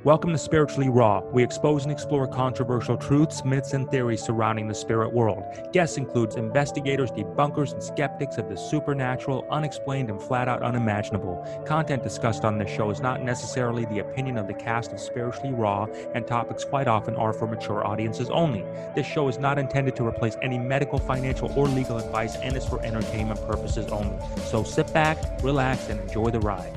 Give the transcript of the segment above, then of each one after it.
Welcome to Spiritually Raw. We expose and explore controversial truths, myths, and theories surrounding the spirit world. Guests includes investigators, debunkers, and skeptics of the supernatural, unexplained, and flat-out unimaginable. Content discussed on this show is not necessarily the opinion of the cast of Spiritually Raw, and topics quite often are for mature audiences only. This show is not intended to replace any medical, financial, or legal advice and is for entertainment purposes only. So sit back, relax, and enjoy the ride.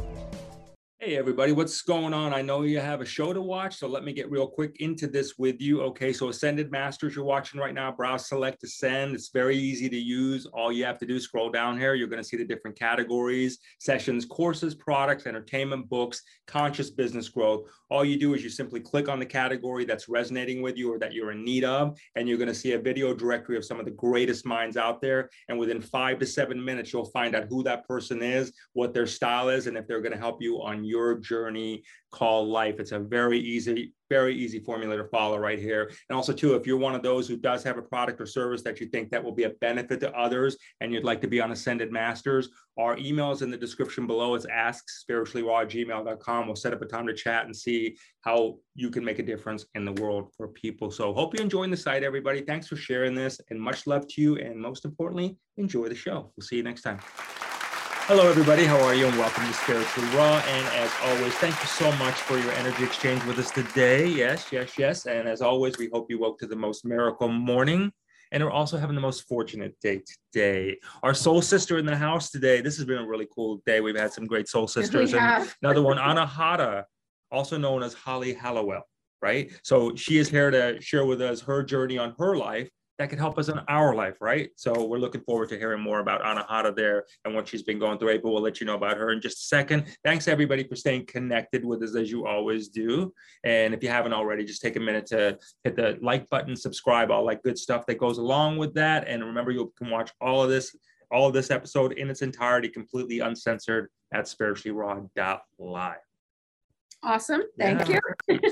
Hey everybody, what's going on? I know you have a show to watch, so let me get real quick into this with you. Okay, so Ascended Masters you're watching right now, browse, select, ascend. It's very easy to use. All you have to do is scroll down here. You're going to see the different categories, sessions, courses, products, entertainment, books, conscious business growth. All you do is you simply click on the category that's resonating with you or that you're in need of, and you're going to see a video directory of some of the greatest minds out there. And within 5 to 7 minutes, you'll find out who that person is, what their style is, and if they're going to help you on your journey called life. It's a very easy formula to follow right here. And also too, if you're one of those who does have a product or service that you think that will be a benefit to others and you'd like to be on Ascended Masters, our email is in the description below. It's askspirituallyraw@gmail.com. We'll set up a time to chat and see how you can make a difference in the world for people. So hope you're enjoying the site, everybody. Thanks for sharing this, and much love to you. And most importantly, enjoy the show. We'll see you next time. Hello, everybody. How are you? And welcome to Spiritually Raw. And as always, thank you so much for your energy exchange with us today. Yes. And as always, we hope you woke to the most miracle morning. And we're also having the most fortunate day today. Our soul sister in the house today. This has been a really cool day. We've had some great soul sisters. And another one, Anahata, also known as Holly Hallowell, right? So she is here to share with us her journey on her life that could help us in our life, right? So we're looking forward to hearing more about Anahata there and what she's been going through. April will let you know about her in just a second. Thanks everybody for staying connected with us as you always do. And if you haven't already, just take a minute to hit the like button, subscribe, all that good stuff that goes along with that. And remember, you can watch all of this episode in its entirety, completely uncensored at spirituallyraw.live. Awesome. Thank you.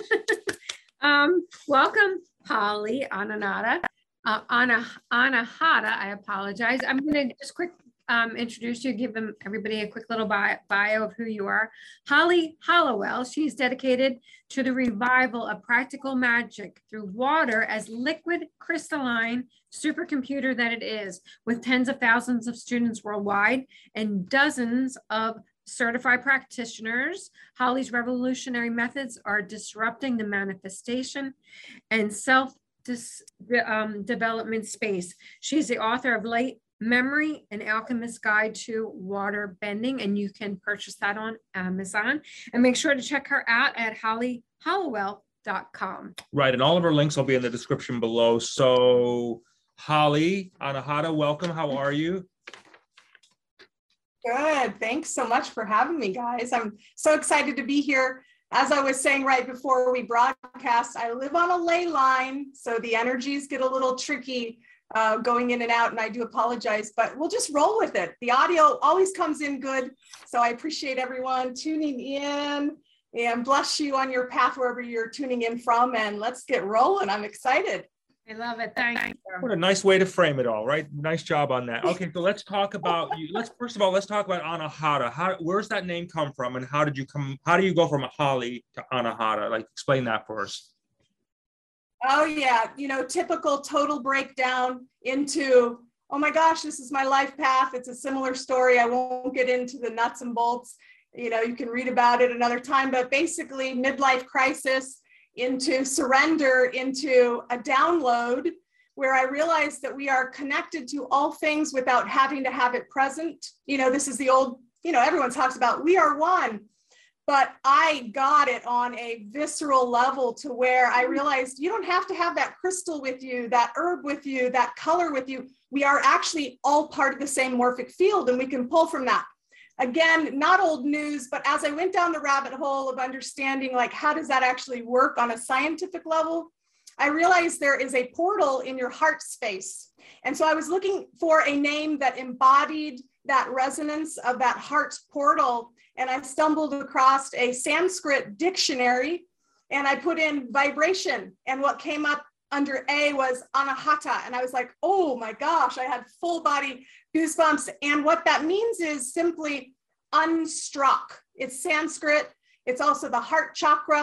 Welcome, Holly Anahata. Anahata, I apologize. I'm going to just quick introduce you, give everybody a quick little bio of who you are. Holly Hallowell, she's dedicated to the revival of practical magic through water as liquid crystalline supercomputer that it is, with tens of thousands of students worldwide and dozens of certified practitioners. Holly's revolutionary methods are disrupting the manifestation and development space. She's the author of Light Memory, an Alchemist's Guide to Water Bending, and you can purchase that on Amazon. And make sure to check her out at hollyhallowell.com. Right, and all of her links will be in the description below. So Holly Anahata, welcome. How are you? Good. Thanks so much for having me, guys. I'm so excited to be here. As I was saying right before we broadcast, I live on a ley line, so the energies get a little tricky going in and out, and I do apologize, but we'll just roll with it. The audio always comes in good, so I appreciate everyone tuning in, and bless you on your path wherever you're tuning in from, and let's get rolling. I'm excited. I love it. Thank you. What a nice way to frame it all, right? Nice job on that. Okay, so let's talk about you. First of all, let's talk about Anahata. Where's that name come from, and how do you go from Holly to Anahata? Like, explain that for us. Oh yeah, typical total breakdown into, oh my gosh, this is my life path. It's a similar story. I won't get into the nuts and bolts. You can read about it another time, but basically midlife crisis, into surrender, into a download where I realized that we are connected to all things without having to have it present. This is the old, everyone talks about we are one, but I got it on a visceral level to where I realized you don't have to have that crystal with you, that herb with you, that color with you. We are actually all part of the same morphic field, and we can pull from that. Again, not old news, but as I went down the rabbit hole of understanding, like, how does that actually work on a scientific level, I realized there is a portal in your heart space. And so I was looking for a name that embodied that resonance of that heart portal. And I stumbled across a Sanskrit dictionary, and I put in vibration. And what came up under A was Anahata. And I was like, oh my gosh, I had full body goosebumps. And what that means is simply unstruck. It's Sanskrit. It's also the heart chakra.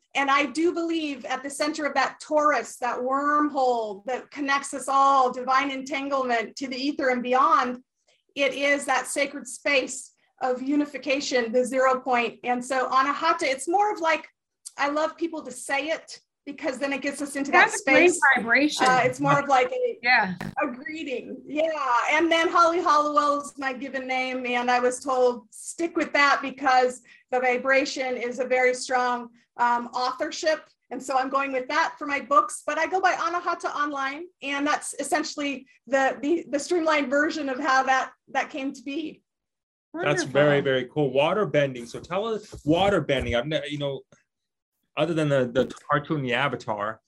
And I do believe at the center of that torus, that wormhole that connects us all, divine entanglement to the ether and beyond, it is that sacred space of unification, the 0 point. And so Anahata, it's more of like, I love people to say it because then it gets us into that space. Great vibration. It's more of like a greeting. Yeah. And then Holly Hollowell is my given name. And I was told, stick with that because the vibration is a very strong authorship. And so I'm going with that for my books, but I go by Anahata online. And that's essentially the streamlined version of how that came to be. Wonderful. That's very, very cool. Water bending. So tell us water bending. I've never, other than the cartoon, the Avatar,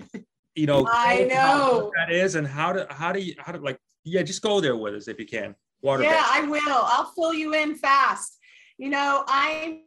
I know what that is and how do like, just go there with us if you can. Water bending. I will. I'll fill you in fast. I'm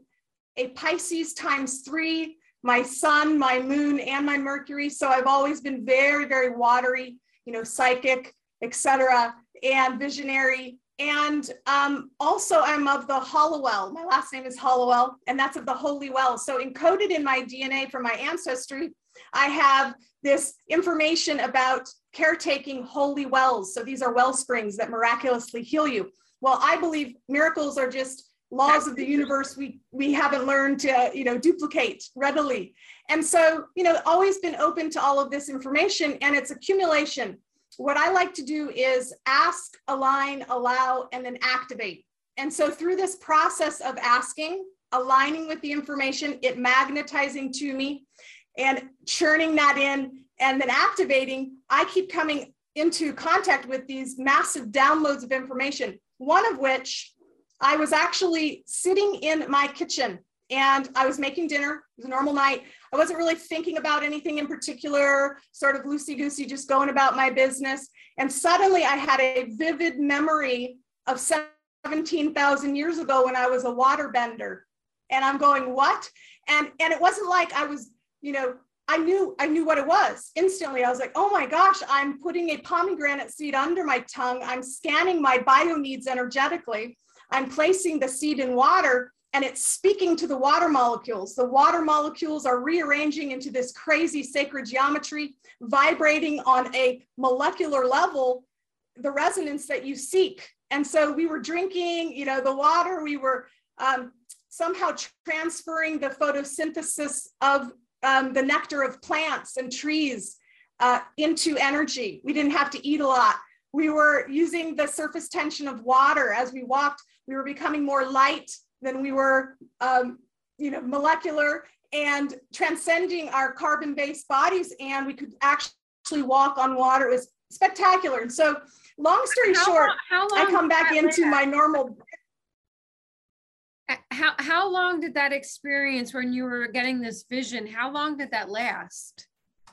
a Pisces ×3, my sun, my moon, and my Mercury. So I've always been very, very watery, psychic, etc., and visionary. And also I'm of the Hollowell. My last name is Hollowell, and that's of the Holy Well. So encoded in my DNA from my ancestry, I have this information about caretaking holy wells. So these are well springs that miraculously heal you. Well, I believe miracles are just laws of the universe we haven't learned to duplicate readily. And so, always been open to all of this information and its accumulation. What I like to do is ask, align, allow, and then activate. And so through this process of asking, aligning with the information, it magnetizing to me and churning that in and then activating, I keep coming into contact with these massive downloads of information, one of which I was actually sitting in my kitchen and I was making dinner. It was a normal night. I wasn't really thinking about anything in particular, sort of loosey-goosey, just going about my business. And suddenly I had a vivid memory of 17,000 years ago when I was a water bender. And I'm going, what? And it wasn't like I was, I knew what it was. Instantly, I was like, oh my gosh, I'm putting a pomegranate seed under my tongue. I'm scanning my bio needs energetically. I'm placing the seed in water. And it's speaking to the water molecules. The water molecules are rearranging into this crazy sacred geometry, vibrating on a molecular level, the resonance that you seek. And so we were drinking, the water, we were somehow transferring the photosynthesis of the nectar of plants and trees into energy. We didn't have to eat a lot. We were using the surface tension of water as we walked. We were becoming more light than we were, molecular and transcending our carbon-based bodies. And we could actually walk on water. It was spectacular. And so long story short, I come back into my normal. How long did that experience when you were getting this vision? How long did that last?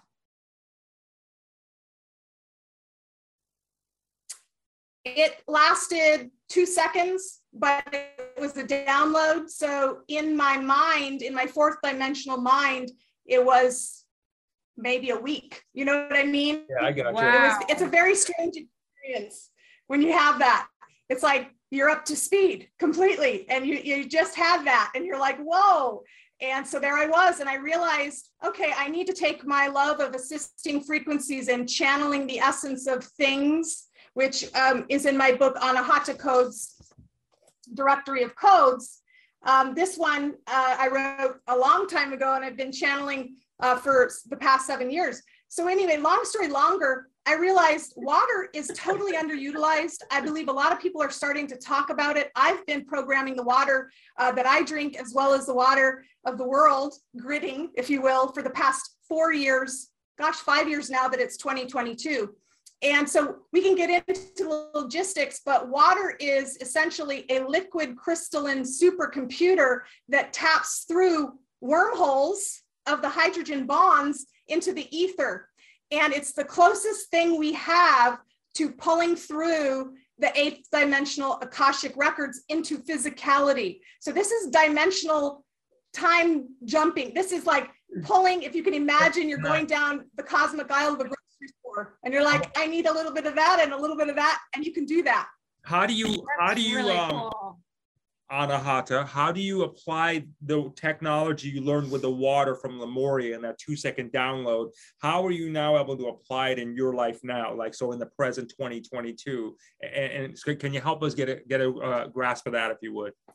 It lasted 2 seconds, but it was a download. So in my mind, in my fourth dimensional mind, it was maybe a week. You know what I mean? Yeah, I got you. Wow. It's a very strange experience when you have that. It's like you're up to speed completely and you just have that and you're like, whoa. And so there I was, and I realized, okay, I need to take my love of assisting frequencies and channeling the essence of things, which is in my book, Anahata Codes, Directory of Codes. This one I wrote a long time ago, and I've been channeling for the past 7 years. So anyway, long story longer, I realized water is totally underutilized. I believe a lot of people are starting to talk about it. I've been programming the water that I drink as well as the water of the world, gridding, if you will, for the past 4 years, 5 years now that it's 2022. And so we can get into logistics, but water is essentially a liquid crystalline supercomputer that taps through wormholes of the hydrogen bonds into the ether. And it's the closest thing we have to pulling through the 8th dimensional Akashic records into physicality. So this is dimensional time jumping. This is like pulling, if you can imagine, you're going down the cosmic aisle of a grocery store and you're like, I need a little bit of that and a little bit of that, and you can do that. How do you Really cool. Anahata, how do you apply the technology you learned with the water from Lemuria and that 2-second download? How are you now able to apply it in your life now, like so in the present 2022? And can you help us get a grasp of that, if you would?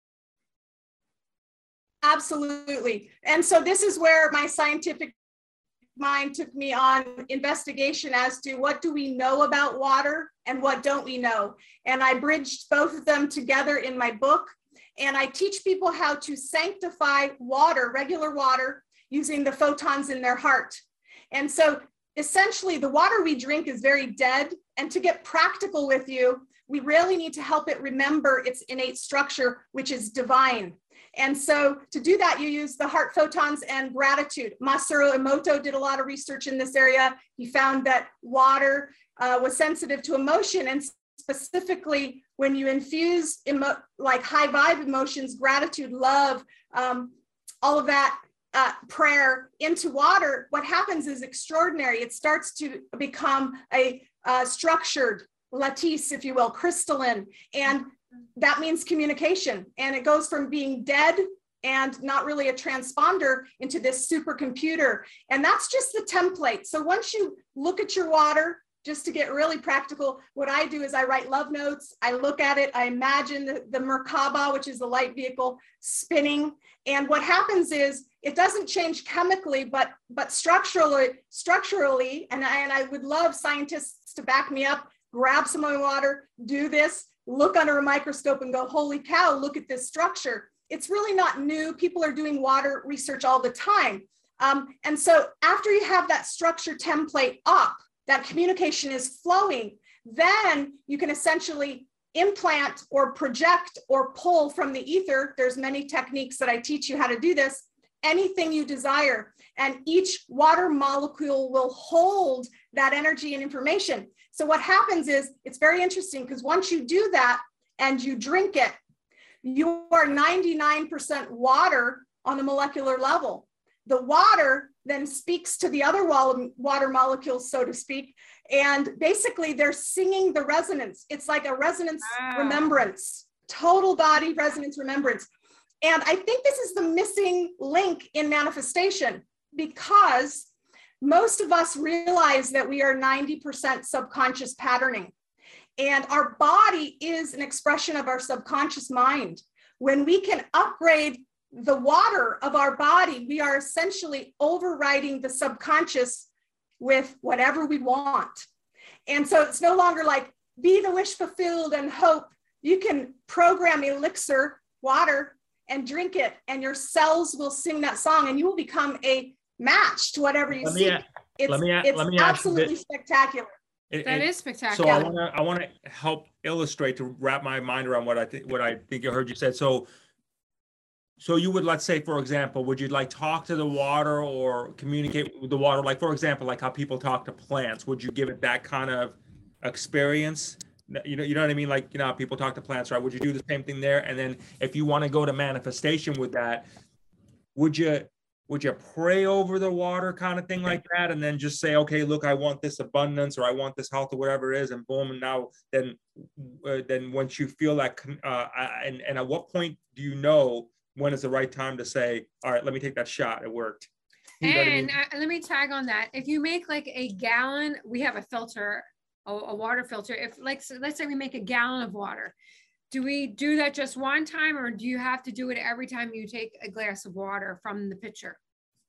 Absolutely. And so this is where my scientific mind took me on investigation as to what do we know about water and what don't we know. And I bridged both of them together in my book. And I teach people how to sanctify water, regular water, using the photons in their heart. And so essentially the water we drink is very dead. And to get practical with you, we really need to help it remember its innate structure, which is divine. And so to do that, you use the heart photons and gratitude. Masaru Emoto did a lot of research in this area. He found that water was sensitive to emotion, and specifically when you infuse like high vibe emotions, gratitude, love, all of that prayer into water, what happens is extraordinary. It starts to become a structured lattice, if you will, crystalline, and that means communication. And it goes from being dead and not really a transponder into this supercomputer. And that's just the template. So once you look at your water, just to get really practical, what I do is I write love notes. I look at it. I imagine the Merkaba, which is the light vehicle, spinning. And what happens is it doesn't change chemically, but structurally, and I would love scientists to back me up, grab some of my water, do this, look under a microscope and go, holy cow, look at this structure. It's really not new. People are doing water research all the time. And so after you have that structure template up, that communication is flowing, then you can essentially implant or project or pull from the ether. There's many techniques that I teach you how to do this, anything you desire. And each water molecule will hold that energy and information. So what happens is, it's very interesting because once you do that and you drink it, you are 99% water on the molecular level. The water then speaks to the other water molecules, so to speak, and basically they're singing the resonance. It's like a resonance remembrance, total body resonance remembrance. And I think this is the missing link in manifestation, because most of us realize that we are 90% subconscious patterning, and our body is an expression of our subconscious mind. When we can upgrade the water of our body, we are essentially overriding the subconscious with whatever we want. And so it's no longer like, be the wish fulfilled and hope. You can program elixir water and drink it, and your cells will sing that song, and you will become a match to whatever you see. It's absolutely spectacular. That is spectacular. So I want to help illustrate, to wrap my mind around what I think I heard you said. So you would, let's say, for example, would you like talk to the water or communicate with the water? Like, for example, like how people talk to plants, would you give it that kind of experience? You know what I mean? Like, how people talk to plants, right? Would you do the same thing there? And then if you want to go to manifestation with that, would you pray over the water kind of thing like that? And then just say, okay, look, I want this abundance, or I want this health, or whatever it is. And boom. And now then once you feel that, and at what point do you know when is the right time to say, all right, let me take that shot. It worked. And let me tag on that. If you make like a gallon, we have a filter, a water filter. If let's say we make a gallon of water, do we do that just one time, or do you have to do it every time you take a glass of water from the pitcher?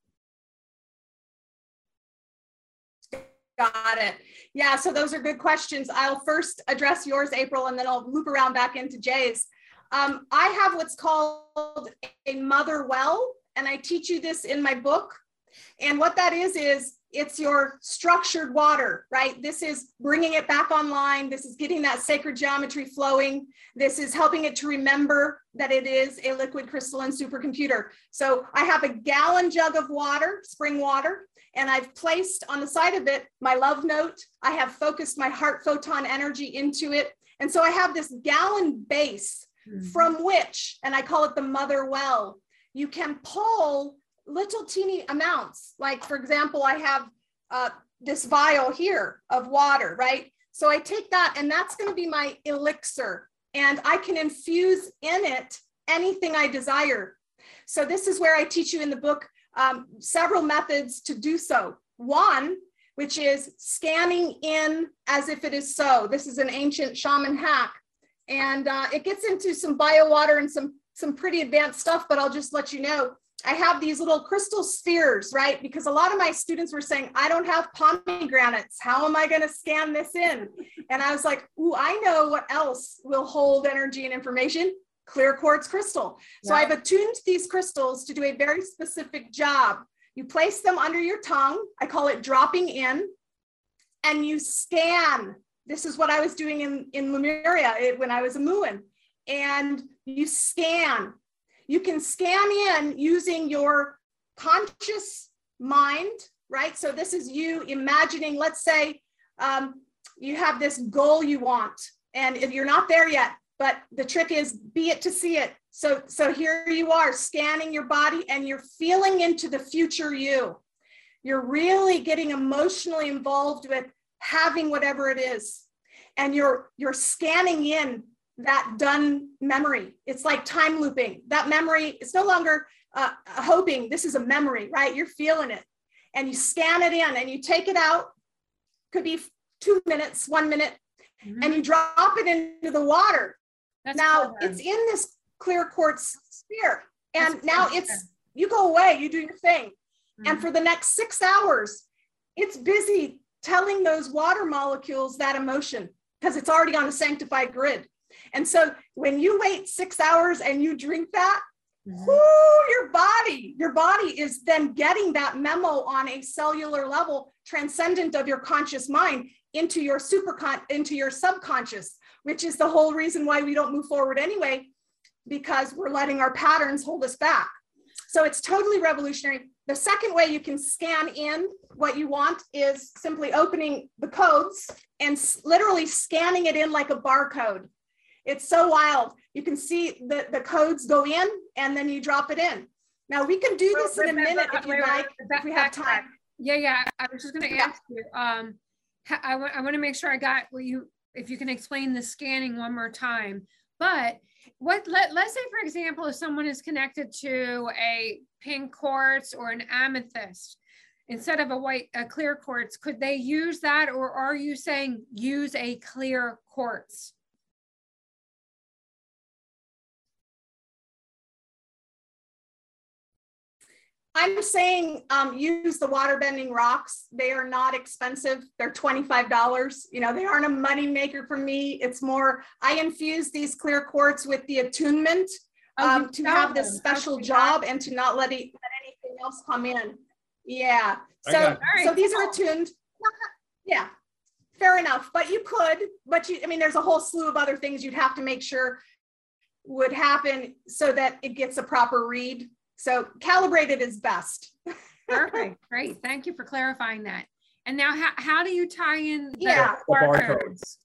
Got it. Yeah, so those are good questions. I'll first address yours, April, and then I'll loop around back into Jay's. I have what's called a mother well, and I teach you this in my book. And what that is it's your structured water, right? This is bringing it back online. This is getting that sacred geometry flowing. This is helping it to remember that it is a liquid crystalline supercomputer. So I have a gallon jug of water, spring water, and I've placed on the side of it my love note. I have focused my heart photon energy into it. And so I have this gallon base from which, and I call it the mother well, you can pull little teeny amounts. Like, for example, I have this vial here of water, right? So I take that, and that's going to be my elixir. and I can infuse in it anything I desire. So this is where I teach you in the book several methods to do so. One, which is scanning in as if it is so. This is an ancient shaman hack. And it gets into some bio water and some pretty advanced stuff, but I'll just let you know. I have these little crystal spheres, right? Because a lot of my students were saying, I don't have pomegranates. How am I going to scan this in? And I was like, ooh, I know what else will hold energy and information. Clear quartz crystal. So I've attuned these crystals to do a very specific job. You place them under your tongue. I call it dropping in, and you scan. This is what I was doing in Lemuria when I was a Muin. And you scan. You can scan in using your conscious mind, right? So this is you imagining, let's say you have this goal you want, and if you're not there yet, but the trick is be it to see it. So here you are scanning your body, and you're feeling into the future you. You're really getting emotionally involved with having whatever it is. And you're scanning in that done memory. It's like time looping. That memory, it's no longer hoping. This is a memory, right? You're feeling it. And you scan it in and you take it out. Could be 2 minutes, 1 minute, and you drop it into the water. That's now it's in this clear quartz sphere. And that's now it's, you go away, you do your thing. And for the next 6 hours, it's busy telling those water molecules that emotion, because it's already on a sanctified grid. And so when you wait 6 hours and you drink that, your body is then getting that memo on a cellular level, transcendent of your conscious mind into your into your subconscious, which is the whole reason why we don't move forward anyway, because we're letting our patterns hold us back. So it's totally revolutionary. The second way you can scan in what you want is simply opening the codes and literally scanning it in like a barcode. It's so wild. You can see the codes go in and then you drop it in. Now we can do this in a minute if you like, if we have time. Yeah. I was just going to ask you. I want to make sure I got what you, if you can explain the scanning one more time. But let's say, for example, if someone is connected to a pink quartz or an amethyst instead of a clear quartz, could they use that, or are you saying use a clear quartz? I'm saying use the water bending rocks. They are not expensive. They're $25. You know, they aren't a money maker for me. It's more, I infuse these clear quartz with the attunement to have this special job and to not let anything else come in. Yeah. So these are attuned. Yeah, fair enough. But you could, I mean, there's a whole slew of other things you'd have to make sure would happen so that it gets a proper read. So calibrated is best. Perfect. Great. Thank you for clarifying that. And now how do you tie in the barcodes?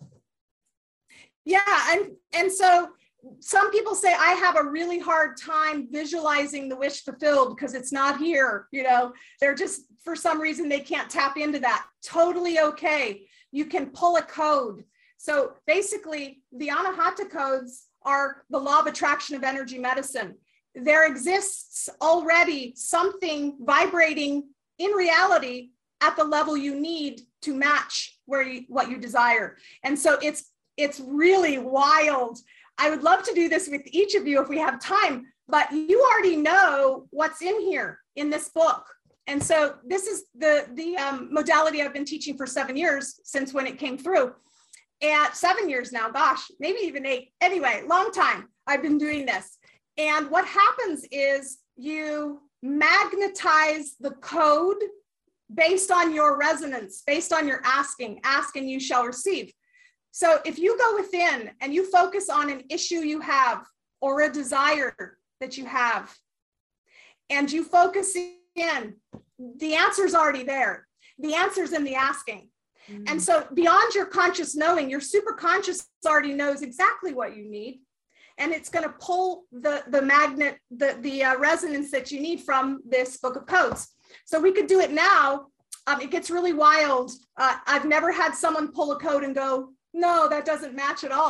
Yeah. And so some people say, I have a really hard time visualizing the wish fulfilled because it's not here. You know, they're just, for some reason, they can't tap into that. Totally okay. You can pull a code. So basically the Anahata codes are the law of attraction of energy medicine. There exists already something vibrating in reality at the level you need to match what you desire. And so it's really wild. I would love to do this with each of you if we have time, but you already know what's in here in this book. And so this is the modality I've been teaching for 7 years since when it came through. And 7 years now, gosh, maybe even 8. Anyway, long time I've been doing this. And what happens is you magnetize the code based on your resonance, based on your asking. Ask and you shall receive. So if you go within and you focus on an issue you have or a desire that you have, and you focus in, the answer's already there. The answer's in the asking. And so beyond your conscious knowing, your superconscious already knows exactly what you need. And it's going to pull the magnet, the resonance that you need from this book of codes. So we could do it now. It gets really wild. I've never had someone pull a code and go, no, that doesn't match at all.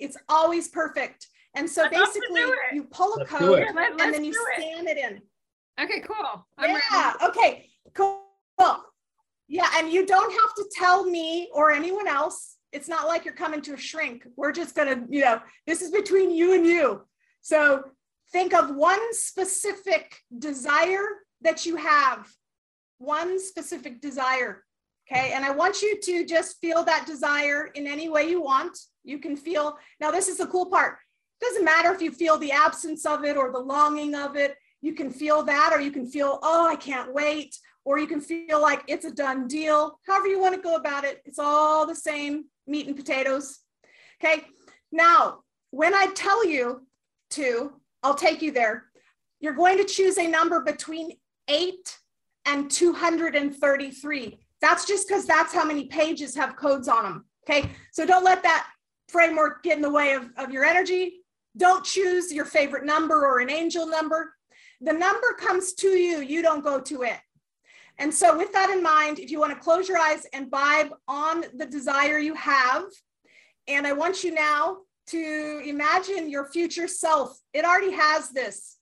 It's always perfect. And so basically you pull a code and then you scan it in. Okay, cool. Yeah, okay, cool. Yeah, and you don't have to tell me or anyone else. It's not like you're coming to a shrink. We're just gonna, you know, this is between you and you. So think of one specific desire that you have, one specific desire, okay? And I want you to just feel that desire in any way you want. You can feel, now this is the cool part. It doesn't matter if you feel the absence of it or the longing of it. You can feel that, or you can feel, oh, I can't wait. Or you can feel like it's a done deal. However you want to go about it, it's all the same meat and potatoes. Okay, now when I tell you to, I'll take you there. You're going to choose a number between 8 and 233. That's just because that's how many pages have codes on them. Okay, so don't let that framework get in the way of your energy. Don't choose your favorite number or an angel number. The number comes to you, you don't go to it. And so with that in mind, if you want to close your eyes and vibe on the desire you have, and I want you now to imagine your future self. It already has this.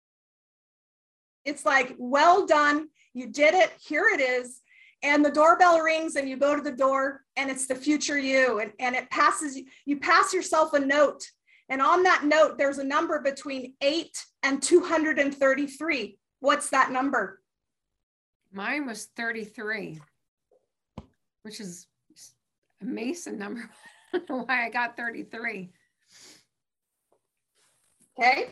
It's like, well done, you did it, here it is. And the doorbell rings and you go to the door and it's the future you, and it passes, you pass yourself a note. And on that note, there's a number between 8 and 233. What's that number? Mine was 33, which is a Mason number. I don't know why I got 33. Okay.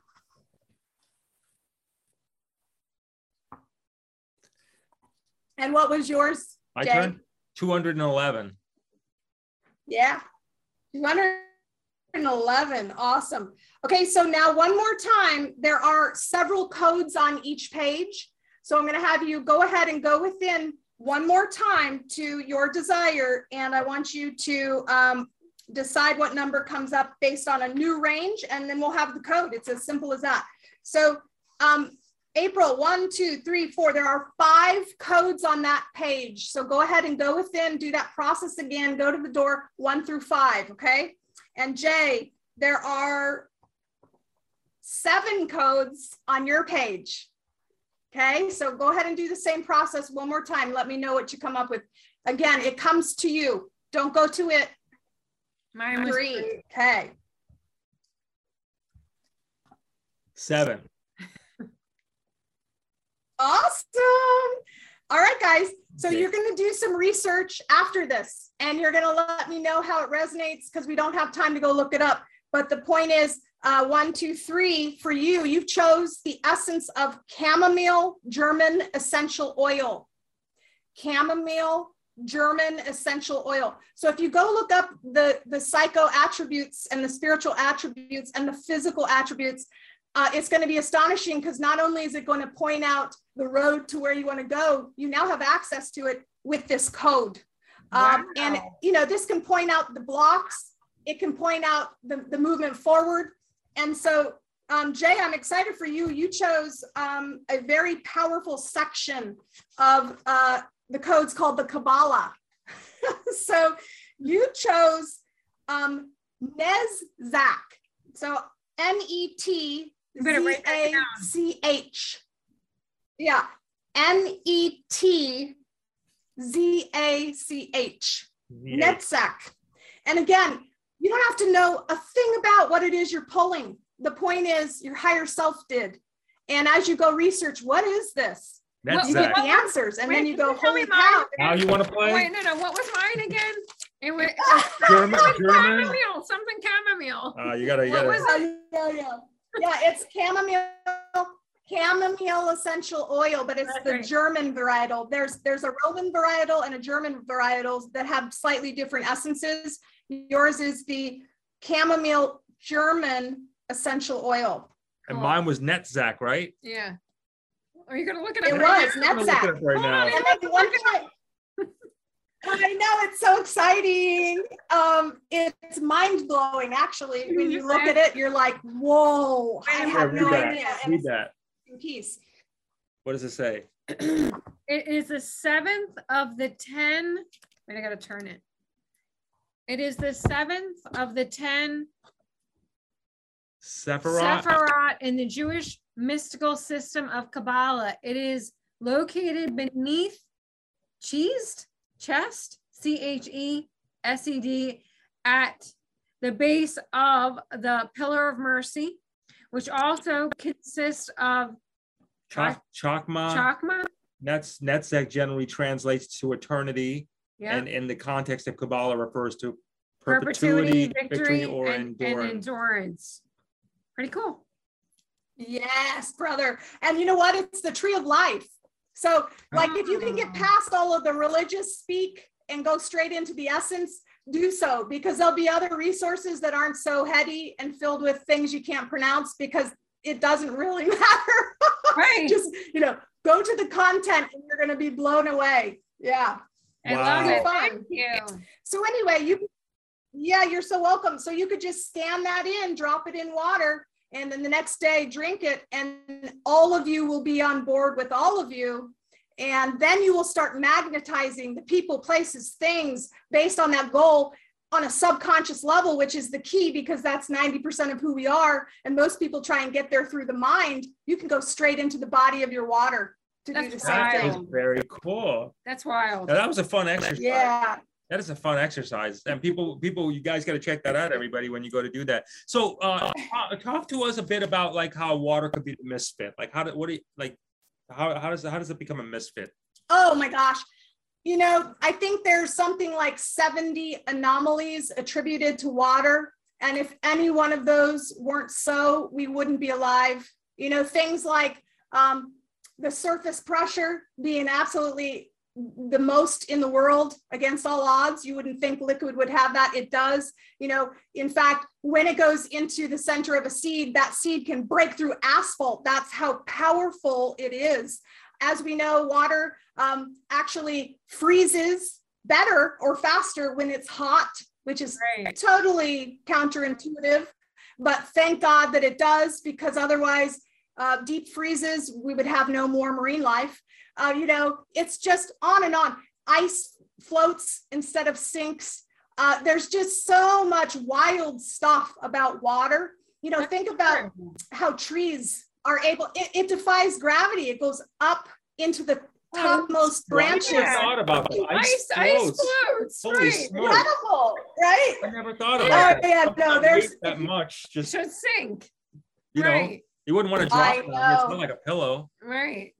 And what was yours, My Jay? turn? 211. Yeah, 211, awesome. Okay, so now one more time, there are several codes on each page. So I'm gonna have you go ahead and go within one more time to your desire, and I want you to decide what number comes up based on a new range, and then we'll have the code. It's as simple as that. So April, 1, 2, 3, 4, there are 5 codes on that page. So go ahead and go within, do that process again, go to the door 1 through 5, okay? And Jay, there are 7 codes on your page. Okay, so go ahead and do the same process one more time. Let me know what you come up with. Again, it comes to you. Don't go to it. Mine was 3. Okay. 7. Awesome. All right, guys. So you're going to do some research after this, and you're going to let me know how it resonates, because we don't have time to go look it up. But the point is, 1, 2, 3 for you, you chose the essence of chamomile German essential oil. Chamomile German essential oil. So if you go look up the psycho attributes and the spiritual attributes and the physical attributes, it's going to be astonishing, because not only is it going to point out the road to where you want to go, you now have access to it with this code. Wow. And you know, this can point out the blocks. It can point out the movement forward. And so, Jay, I'm excited for you. You chose a very powerful section of the codes called the Kabbalah. So you chose Netzach. So Netzach. Yeah, Netzach. Netzach. And again, you don't have to know a thing about what it is you're pulling. The point is, your higher self did. And as you go research, what is this? You get the answers, and then you go, holy cow. Now you want to play? Wait, no, what was mine again? It was German. chamomile, something chamomile. You gotta. Yeah, it's chamomile essential oil, but it's the German varietal. There's a Roman varietal and a German varietal that have slightly different essences. Yours is the chamomile German essential oil. And mine was Netzach, right? Yeah. Are you gonna look at it? It was Netzach. Right now. And then one time, I know, it's so exciting. It's mind-blowing, actually. When you look at it, you're like, whoa, I have no idea. Read that. Piece. What does it say? It is the 7th of the 10. Wait, I gotta turn it. It is the seventh of the 10 Sephiroth. Sephiroth in the Jewish mystical system of Kabbalah. It is located beneath chest, CHESED, at the base of the Pillar of Mercy, which also consists of Chakma. Netzach generally translates to eternity, and in the context of Kabbalah refers to perpetuity, victory, or endurance. Pretty cool. Yes, brother. And you know what? It's the tree of life. So like if you can get past all of the religious speak and go straight into the essence, do so, because there'll be other resources that aren't so heady and filled with things you can't pronounce, because it doesn't really matter. Right. Just, go to the content and you're going to be blown away. Yeah. I love it. Fun. Thank you. So anyway, you're so welcome. So you could just scan that in, drop it in water, and then the next day drink it, and all of you will be on board with all of you. And then you will start magnetizing the people, places, things based on that goal on a subconscious level, which is the key, because that's 90% of who we are. And most people try and get there through the mind. You can go straight into the body of your water to do the same thing. That is very cool. That's wild. Now, that was a fun exercise. Yeah. That is a fun exercise. And people, you guys got to check that out, everybody, when you go to do that. So talk to us a bit about like how water could be the misfit. Like how does it become a misfit? Oh my gosh. I think there's something like 70 anomalies attributed to water. And if any one of those weren't so, we wouldn't be alive. Things like the surface pressure being absolutely the most in the world against all odds. You wouldn't think liquid would have that. It does. In fact, when it goes into the center of a seed, that seed can break through asphalt. That's how powerful it is. As we know, water actually freezes better or faster when it's hot, which is totally counterintuitive. But thank God that it does, because otherwise deep freezes, we would have no more marine life. It's just on and on. Ice floats instead of sinks. There's just so much wild stuff about water. Think about how trees are able, it defies gravity. It goes up into the topmost branches. I never thought about that. Ice floats. Holy smokes. Incredible, right? I never thought about that. Yeah, no, there's that much. Just should sink. You wouldn't want to drop it. It's not like a pillow. Right.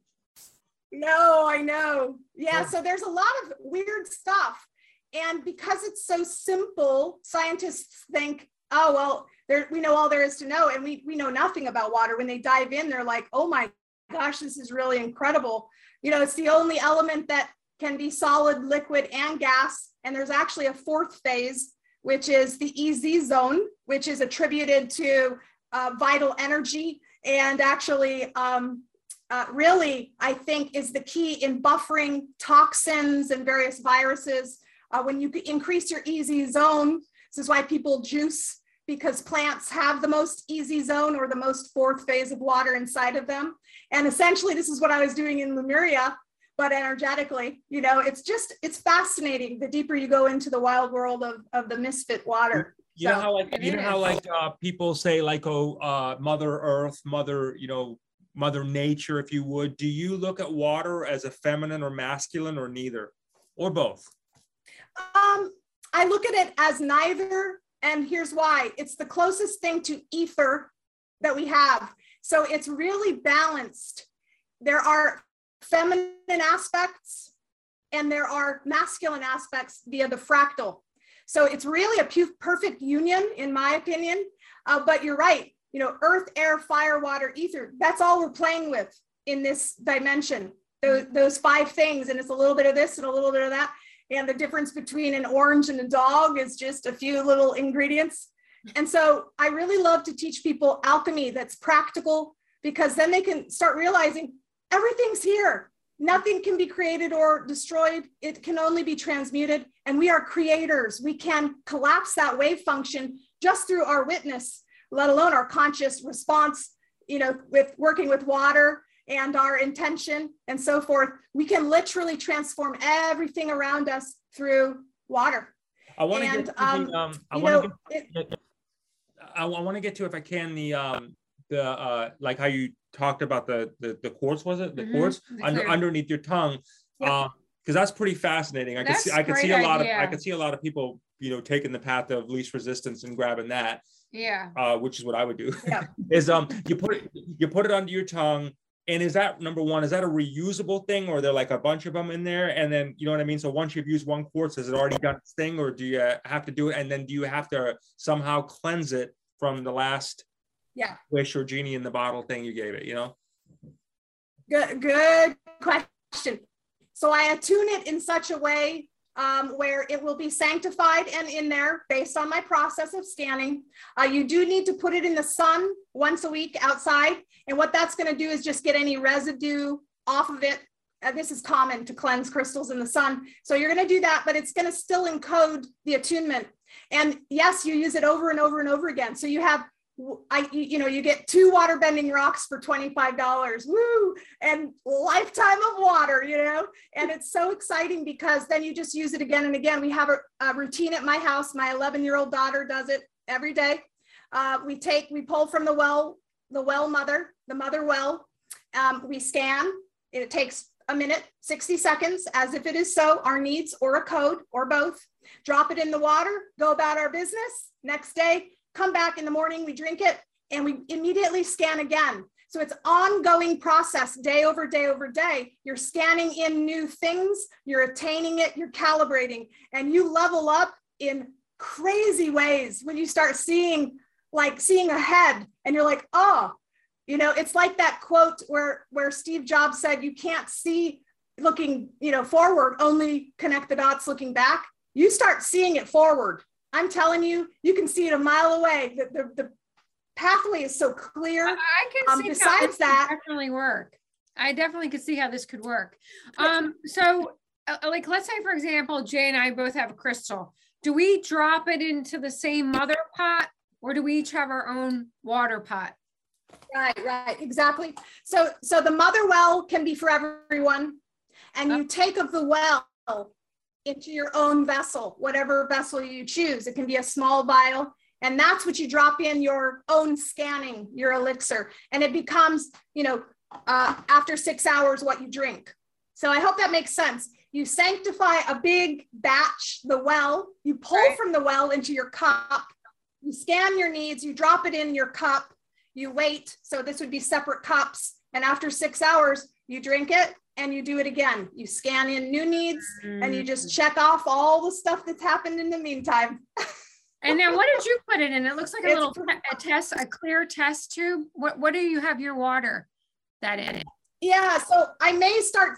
No, I know. Yeah, so there's a lot of weird stuff. And because it's so simple, scientists think, oh, well, we know all there is to know, and we know nothing about water. When they dive in, they're like, oh my gosh, this is really incredible. It's the only element that can be solid, liquid, and gas. And there's actually a fourth phase, which is the EZ zone, which is attributed to vital energy, and actually really, I think, is the key in buffering toxins and various viruses. When you increase your EZ zone, this is why people juice, because plants have the most EZ zone, or the most fourth phase of water inside of them. And essentially, this is what I was doing in Lemuria, but energetically. It's fascinating the deeper you go into the wild world of the misfit water. You know how people say, like, Mother Earth, Mother Nature, if you would. Do you look at water as a feminine or masculine, or neither, or both? I look at it as neither, and here's why. It's the closest thing to ether that we have. So it's really balanced. There are feminine aspects and there are masculine aspects via the fractal. So it's really a perfect union, in my opinion. But you're right. Earth, air, fire, water, ether, that's all we're playing with in this dimension. Those 5 things, and it's a little bit of this and a little bit of that. And the difference between an orange and a dog is just a few little ingredients. And so I really love to teach people alchemy that's practical, because then they can start realizing everything's here. Nothing can be created or destroyed. It can only be transmuted. And we are creators. We can collapse that wave function just through our witness, let alone our conscious response, with working with water and our intention and so forth. We can literally transform everything around us through water. I want to get to I want to get to, if I can, the like how you talked about the quartz, was it the quartz underneath your tongue, because that's pretty fascinating. I could see a lot of people, you know, taking the path of least resistance and grabbing that. Yeah. Which is what I would do. Yeah. Is you put it under your tongue. And is that, number one, is that a reusable thing, or are there like a bunch of them in there? And then, you know what I mean? So once you've used one quartz, has it already done its thing, or do you have to do it? And then do you have to somehow cleanse it from the last wish or genie in the bottle thing you gave it, you know? Good question. So I attune it in such a way where it will be sanctified and in there based on my process of scanning. You do need to put it in the sun once a week outside. And what that's going to do is just get any residue off of it. This is common to cleanse crystals in the sun. So you're going to do that, but it's going to still encode the attunement. And yes, you use it over and over and over again. So you have, you get 2 water bending rocks for $25, woo, and lifetime of water, you know, and it's so exciting because then you just use it again and again. We have a routine at my house. My 11-year-old daughter does it every day. We pull from the mother well. We scan. It takes a minute, 60 seconds, as if it is so, our needs or a code or both. Drop it in the water, go about our business. Next day, come back in the morning, we drink it, and we immediately scan again. So it's ongoing process, day over day over day. You're scanning in new things, you're attaining it, you're calibrating, and you level up in crazy ways when you start seeing ahead, and you're like, oh, you know, it's like that quote where Steve Jobs said, you can't see looking, forward, only connect the dots looking back. You start seeing it forward. I'm telling you, you can see it a mile away. The pathway is so clear. I can see how this could definitely work. I definitely could see how this could work. So like, let's say, for example, Jay and I both have a crystal. Do we drop it into the same mother pot, or do we each have our own water pot? Right, exactly. So the mother well can be for everyone, and you take of the well into your own vessel, whatever vessel you choose. It can be a small vial, and that's what you drop in your own scanning, your elixir, and it becomes, after 6 hours, what you drink. So I hope that makes sense. You sanctify a big batch, the well, you pull from the well into your cup, you scan your needs, you drop it in your cup, you wait. So this would be separate cups. And after 6 hours, you drink it and you do it again. You scan in new needs and you just check off all the stuff that's happened in the meantime. And now what did you put it in? It looks like a clear test tube. What do you have your water that in it? Yeah, so I may start,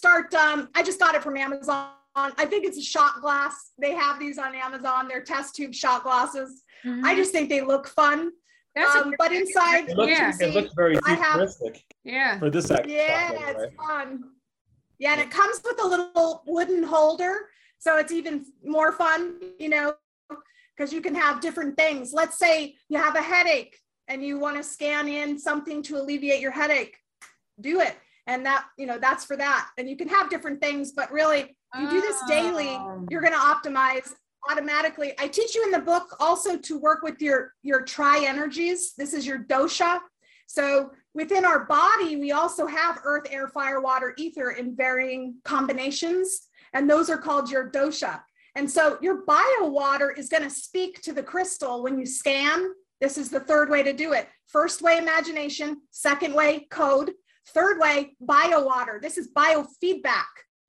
I just got it from Amazon. I think it's a shot glass. They have these on Amazon. They're test tube shot glasses. I just think they look fun. But inside, it looks very futuristic. For this it's fun. Yeah, and it comes with a little wooden holder, so it's even more fun, because you can have different things. Let's say you have a headache and you want to scan in something to alleviate your headache. Do it, and that that's for that. And you can have different things, but really, if you do this daily, you're going to optimize automatically. I teach you in the book also to work with your tri-energies. This is your dosha. So within our body, we also have earth, air, fire, water, ether in varying combinations. And those are called your dosha. And so your bio water is going to speak to the crystal when you scan. This is the third way to do it. First way, imagination. Second way, code. Third way, bio water. This is biofeedback.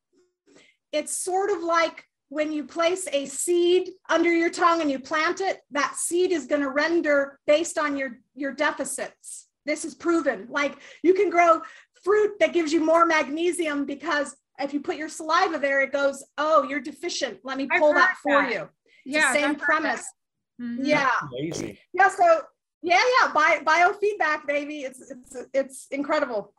It's sort of like when you place a seed under your tongue and you plant it, that seed is going to render based on your deficits. This is proven. Like, you can grow fruit that gives you more magnesium because if you put your saliva there, it goes, oh, you're deficient. Let me pull that for you. It's the same premise. Yeah. Amazing. Yeah. So biofeedback, baby. It's incredible.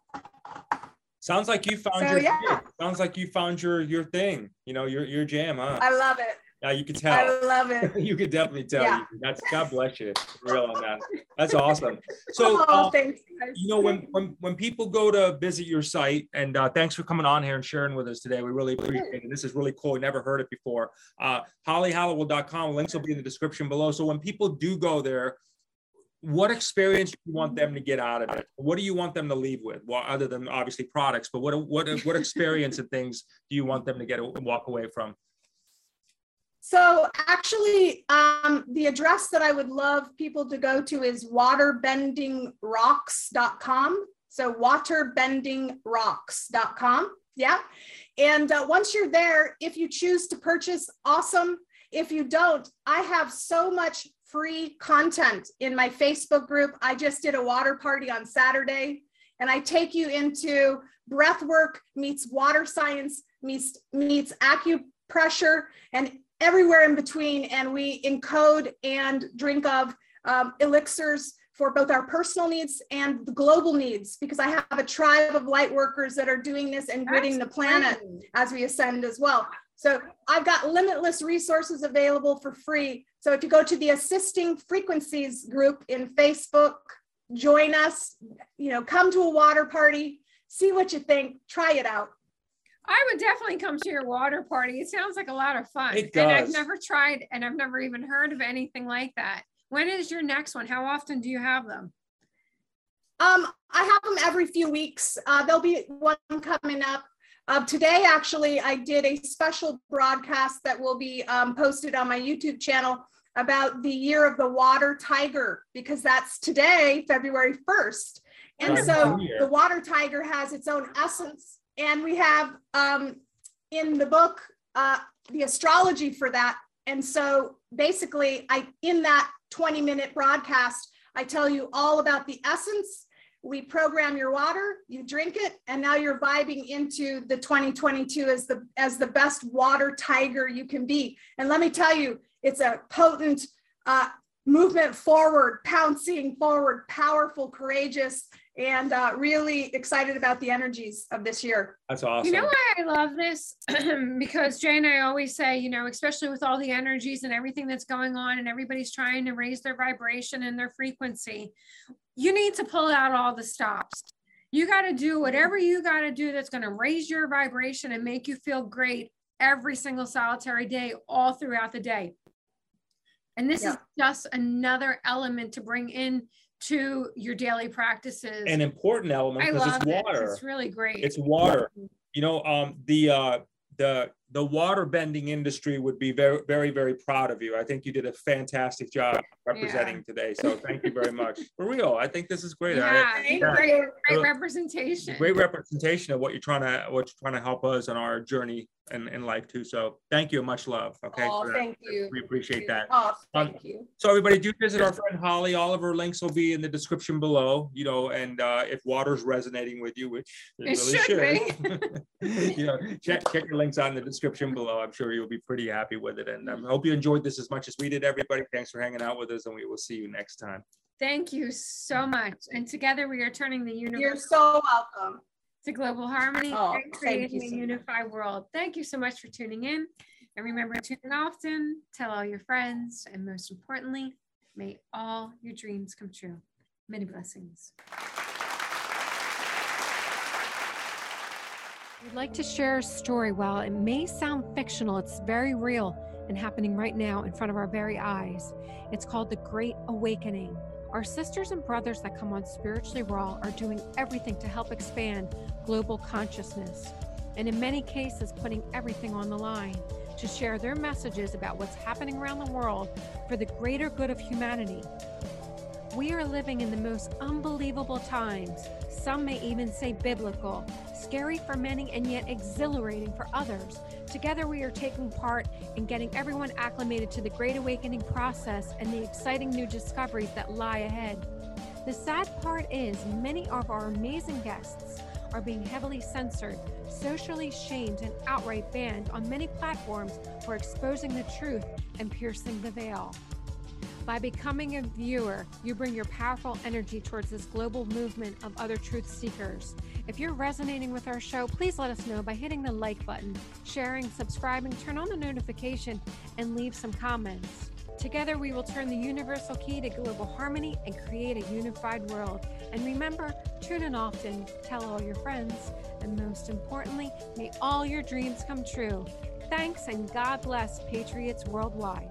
Sounds like you found your thing. Sounds like you found your thing, your jam, huh? I love it. You could tell. I love it. You could definitely tell. Yeah. That's, God bless you, for real on that. That's awesome. So, thanks, guys. you know, when people go to visit your site, and thanks for coming on here and sharing with us today. We really appreciate it. This is really cool. We never heard it before. HollyHallowell.com. Links will be in the description below. So when people do go there, what experience do you want them to get out of it? What do you want them to leave with? Well, other than obviously products, but what experience and things do you want them to walk away from? So actually, the address that I would love people to go to is waterbendingrocks.com. So waterbendingrocks.com. Yeah. And once you're there, if you choose to purchase, awesome. If you don't, I have so much free content in my Facebook group. I just did a water party on Saturday, and I take you into breath work meets water science meets acupressure and everywhere in between. And we encode and drink of elixirs for both our personal needs and the global needs, because I have a tribe of light workers that are doing this and gridding the planet as we ascend as well. So I've got limitless resources available for free. So if you go to the Assisting Frequencies group in Facebook, join us, you know, come to a water party, see what you think, try it out. I would definitely come to your water party. It sounds like a lot of fun. It does. And I've never tried, and I've never even heard of anything like that. When is your next one? How often do you have them? I have them every few weeks. There'll be one coming up. Today, actually, I did a special broadcast that will be posted on my YouTube channel about the year of the water tiger, because that's today, February 1st. And so the water tiger has its own essence. And we have in the book, the astrology for that. And so basically, in that 20-minute broadcast, I tell you all about the essence. We program your water, you drink it, and now you're vibing into the 2022 as the best water tiger you can be. And let me tell you, it's a potent movement forward, pouncing forward, powerful, courageous, and really excited about the energies of this year. That's awesome. You know why I love this? Because Jay and I always say, you know, especially with all the energies and everything that's going on and everybody's trying to raise their vibration and their frequency, you need to pull out all the stops. You got to do whatever you got to do that's going to raise your vibration and make you feel great every single solitary day, all throughout the day. And this is just another element to bring in to your daily practices. An important element, because it's water. It's really great. It's water. You know, the water bending industry would be very, very, very proud of you. I think you did a fantastic job representing today. So thank you very much. For real, I think this is great. Great representation. Great representation of what you're trying to help us on our journey in life too. So thank you, much love. Okay. Oh, thank you. We appreciate that. Oh, thank you. So everybody, do visit our friend Holly. All of her links will be in the description below. You know, and if water's resonating with you, which it really should. You know, check your links out in the description below. I'm sure you'll be pretty happy with it. And I hope you enjoyed this as much as we did, everybody. Thanks for hanging out with us, and we will see you next time. Thank you so much. And together we are turning the universe. You're so welcome. To global harmony and creating a so unified world. Thank you so much for tuning in. And remember, tune in often, tell all your friends, and most importantly, may all your dreams come true. Many blessings. We'd like to share a story. While it may sound fictional, it's very real and happening right now in front of our very eyes. It's called The Great Awakening. Our sisters and brothers that come on Spiritually Raw are doing everything to help expand global consciousness, and in many cases putting everything on the line to share their messages about what's happening around the world for the greater good of humanity. We are living in the most unbelievable times. Some may even say biblical, scary for many and yet exhilarating for others. Together we are taking part in getting everyone acclimated to the Great Awakening process and the exciting new discoveries that lie ahead. The sad part is many of our amazing guests are being heavily censored, socially shamed, and outright banned on many platforms for exposing the truth and piercing the veil. By becoming a viewer, you bring your powerful energy towards this global movement of other truth seekers. If you're resonating with our show, please let us know by hitting the like button, sharing, subscribing, turn on the notification, and leave some comments. Together, we will turn the universal key to global harmony and create a unified world. And remember, tune in often, tell all your friends, and most importantly, may all your dreams come true. Thanks, and God bless Patriots worldwide.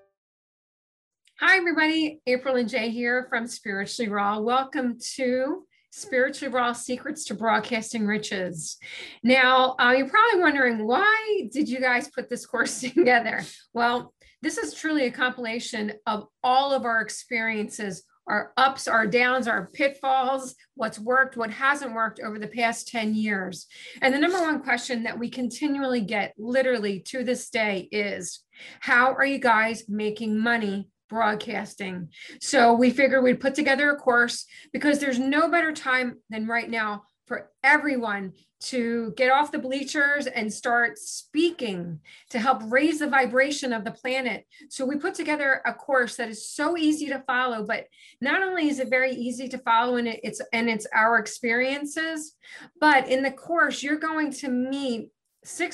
Hi, everybody. April and Jay here from Spiritually Raw. Welcome to Spiritually Raw Secrets to Broadcasting Riches. Now, you're probably wondering, why did you guys put this course together? Well, this is truly a compilation of all of our experiences, our ups, our downs, our pitfalls, what's worked, what hasn't worked over the past 10 years. And the number one question that we continually get, literally to this day, is how are you guys making money broadcasting? So we figured we'd put together a course because there's no better time than right now for everyone to get off the bleachers and start speaking to help raise the vibration of the planet. So we put together a course that is so easy to follow, but not only is it very easy to follow and it's our experiences, but in the course, you're going to meet 10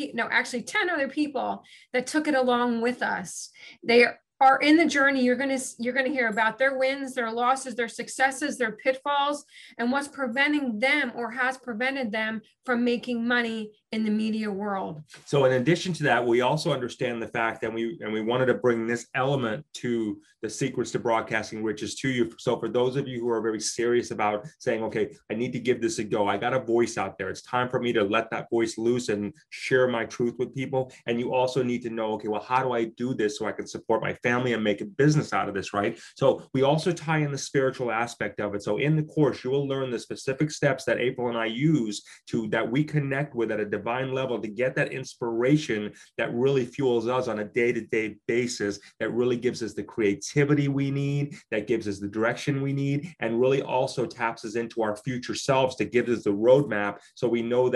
other people that took it along with us. They are in the journey. You're going to hear about their wins, their losses, their successes, their pitfalls, and what's preventing them or has prevented them from making money in the media world. So in addition to that, we also understand the fact that we wanted to bring this element to the Secrets to Broadcasting Riches to you. So for those of you who are very serious about saying, okay, I need to give this a go. I got a voice out there. It's time for me to let that voice loose and share my truth with people. And you also need to know, okay, well, how do I do this so I can support my family and make a business out of this, right? So we also tie in the spiritual aspect of it. So in the course, you will learn the specific steps that April and I use that we connect with at a divine level to get that inspiration that really fuels us on a day-to-day basis, that really gives us the creativity we need, that gives us the direction we need, and really also taps us into our future selves to give us the roadmap so we know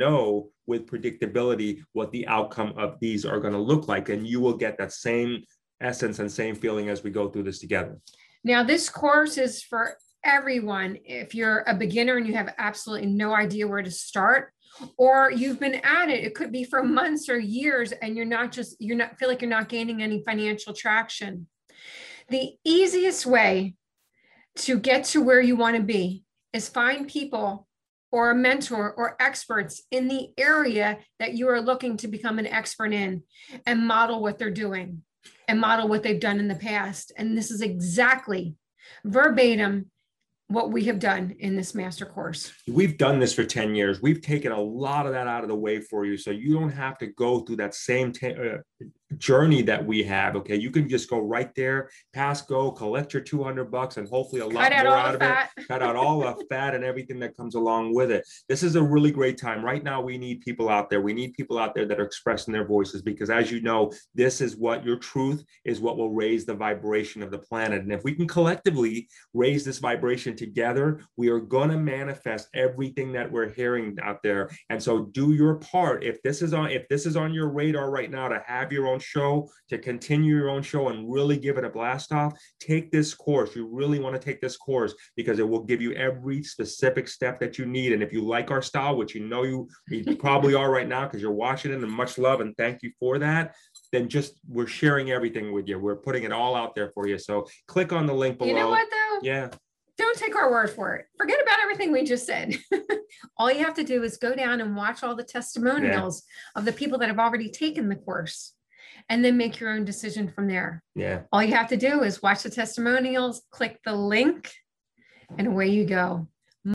with predictability what the outcome of these are going to look like. And you will get that same essence and same feeling as we go through this together. Now, this course is for everyone. If you're a beginner and you have absolutely no idea where to start, or you've been at it could be for months or years, and feel like you're not gaining any financial traction. The easiest way to get to where you want to be is find people or a mentor or experts in the area that you are looking to become an expert in, and model what they're doing and model what they've done in the past. And this is exactly verbatim what we have done in this master course. We've done this for 10 years. We've taken a lot of that out of the way for you. So you don't have to go through that same journey that we have. Okay. You can just go right there, pass go, collect your $200 and hopefully a lot more out of it. Cut out all the fat and everything that comes along with it. This is a really great time. Right now, we need people out there. We need people out there that are expressing their voices, because as you know, this is what your truth is, what will raise the vibration of the planet. And if we can collectively raise this vibration together, we are going to manifest everything that we're hearing out there. And so do your part. If this is on your radar right now to have your own show, to continue your own show and really give it a blast off, take this course. You really want to take this course because it will give you every specific step that you need. And if you like our style, which you know you probably are right now because you're watching it, and much love and thank you for that, then we're sharing everything with you. We're putting it all out there for you. So click on the link below. You know what though? Yeah. Don't take our word for it. Forget about everything we just said. All you have to do is go down and watch all the testimonials of the people that have already taken the course, and then make your own decision from there. Yeah. All you have to do is watch the testimonials, click the link, and away you go.